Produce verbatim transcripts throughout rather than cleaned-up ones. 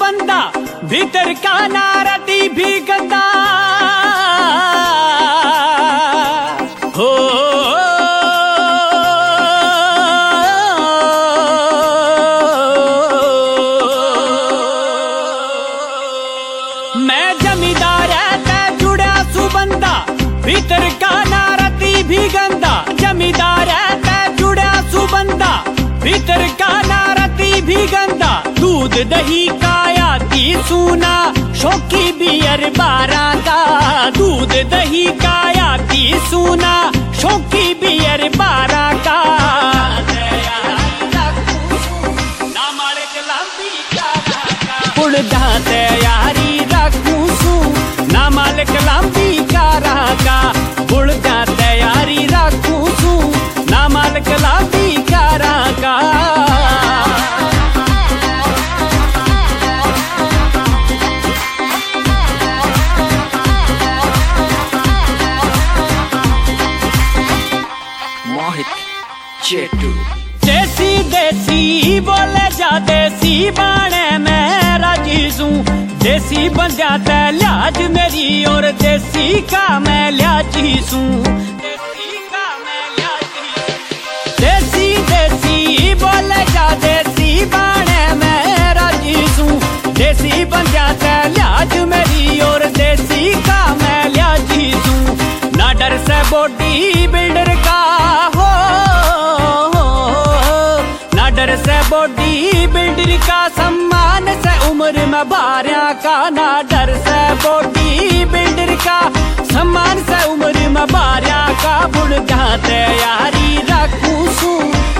सुबंदा भीतर का नारती भी गंदा हो। मैं जमींदार है जुड़ा सुबंदा भीतर का नारती भी गंदा। जमींदार है जुड़ा सुबंदा भीतर का नारती भी गंदा। दूध दही काया की सूना शौकी बियर बारह का। दूध दही काया की सूना शौकी बियर बारह का। उड़दा तैयारी रखूं सू ना मालिक लंबी कारा का। उड़दा तैयारी रखूं सू ना मालिक लंबी कारा का। देसी देसी बोले जा देसी बाणे मैं राजीजू। देसी बंद्या ते लिहाज मेरी और देसी का मैं लिहाजीसू। देसी का मैं लिहाजी। देसी देसी बोले जा देसी बाणे मैं राजीजू। देसी बंद्या ते लिहाज मेरी और देसी का मैं लिहाजीसू। ना डर से बॉडी बिल्डर का हो डर से बॉडी बिल्डर का। सम्मान से उम्र में बारिया का। ना डर से बॉडी बिल्डर का सम्मान से उम्र में बारिया का। बुढ़ा तैयारी रखूं सू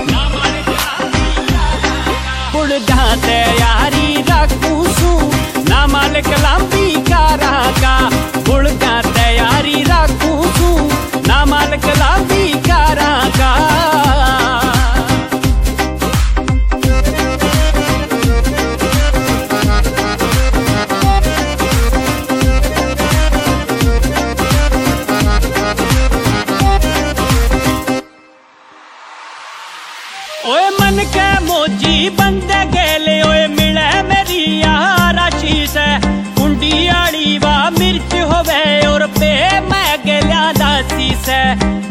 बुढ़ा तैयारी रखूं सू ना मालिक लंबी कारा का। बुढ़ा तैयारी रखूं सू ना मालिक लंबी कारा का। ओए मन के मोजी बंदे गेले ओए मिले मेरी राशि से। कुंडी आड़ी वा मिर्च होवे और पे मैं गेला दासी से।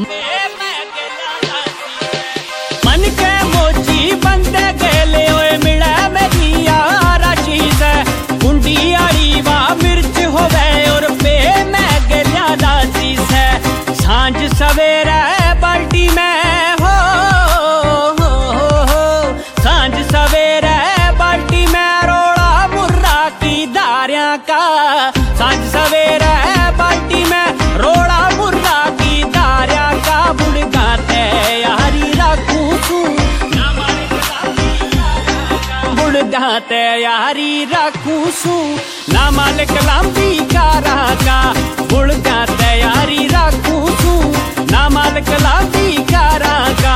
मन के मोजी बंदे गेले ओए मिले मेरी राशि से। कुंडी आड़ी वा मिर्च होवे और पे मैं गेला दासी से। सांझ सवेरे बाल्टी में सवेरे बाल्टी में रोड़ा मुर्रा की धारिया का। सांझ सवेरे बाल्टी में रोड़ा मुर्रा की धारिया का। बुढ़ा तैयारी रखूं सू बुढ़ा तैयारी रखूं सू ना मालिक लंबी कारा का। बुढ़ा तैयारी रखूं सू ना मालिक लंबी कारा का।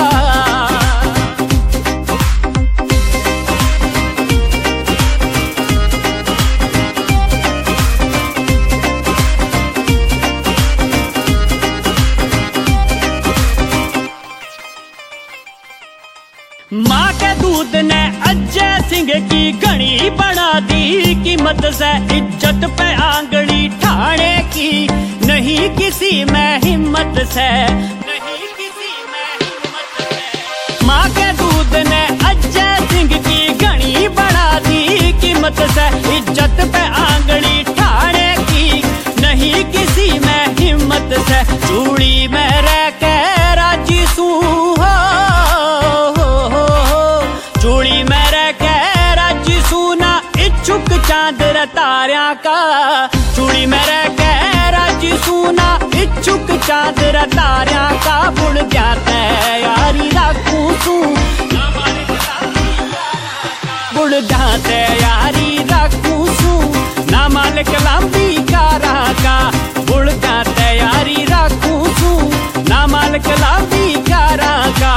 माँ के दूध ने अजय सिंह की घड़ी बना दी कीमत से। इज्जत पे आंगली ठाणे की नहीं किसी में हिम्मत से। नहीं किसी में हिम्मत से। माँ के दूध ने अजय सिंह की घड़ी बना दी कीमत से। इज्जत पे आंगली ठाणे की नहीं किसी में हिम्मत से। चूड़ी में रह के राजी सू चूड़ी में रह के राजी सूना इच्छुक चांद तारिया का। चूड़ी में रह के राजी सूना इच्छुक चांद तारिया का। बुढ़ा तैयारी रखूं सू बुढ़ा तैयारी रखूं सू ना मालिक लंबी कारा का। बुढ़ा तैयारी रखूं सू ना मालिक लंबी कारा का।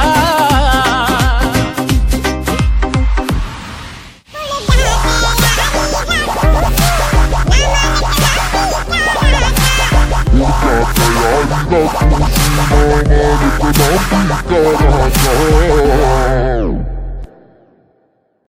Tayari na kung sino man ito na